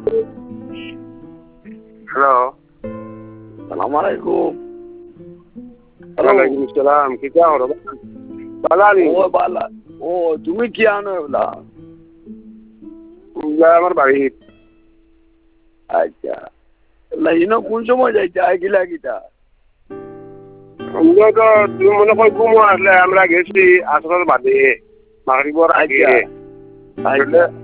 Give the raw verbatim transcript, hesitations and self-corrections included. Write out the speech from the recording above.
Hello, সালাম আলাইকুম। ওয়ালাইকুম সালাম। কি খবর? ভালো আছি। ও বালা, ও তুমি কি আনো এগুলা? আমার বাড়ি। আচ্ছা, লাইনো কোন সময় যাইতে আইকিলা কিটা? আমরা তো তুমি মনে কর ঘুমো আসলে আমরা গেছি আসরের বাদে মাগরিবর আগে। আচ্ছা আচ্ছা